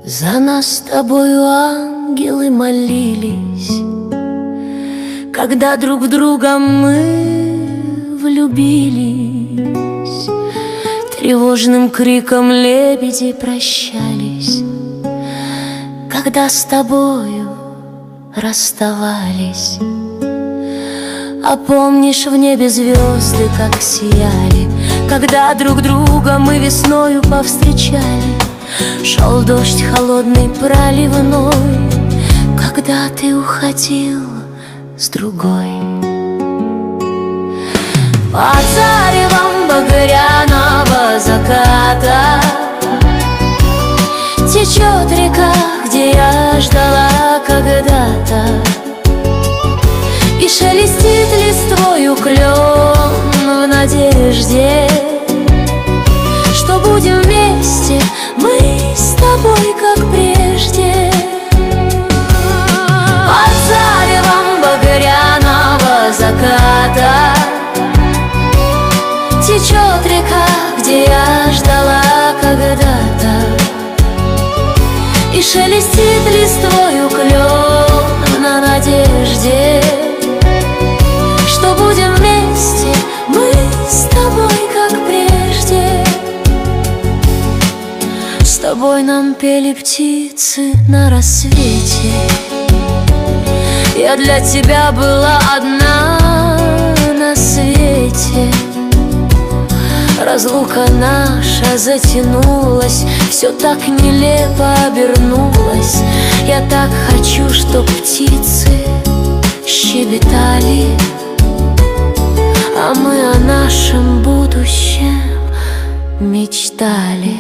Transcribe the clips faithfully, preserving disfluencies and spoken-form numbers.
За нас с тобою ангелы молились, когда друг в друга мы влюбились. Тревожным криком лебеди прощались, когда с тобою расставались. А помнишь, в небе звезды как сияли, когда друг друга мы весною повстречали? Шел дождь холодный проливной, когда ты уходил с другой. Под заревом багряного заката течет река, где я ждала когда-то, и шелестит листвою клен в надежде, что будем вместе мы с тобой, как прежде. Под заревом багряного заката течет река, где я ждала когда-то, и шелестит листвою клен на надежде, что будем вместе мы с тобой, как прежде. С тобой нам пели птицы на рассвете, я для тебя была одна на свете. Разлука наша затянулась, все так нелепо обернулось. Я так хочу, чтоб птицы щебетали, а мы о нашем будущем мечтали.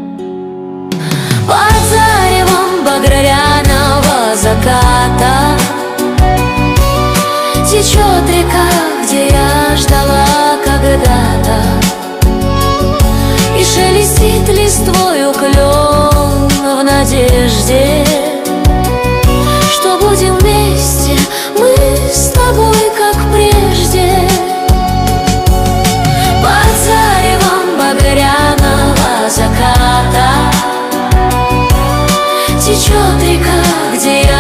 Под заревом багряного заката течет река, где я ждала когда-то, и шелестит листвою клен в надежде, что будем вместе мы с тобой, как прежде. Под заревом багряного заката течет река, где я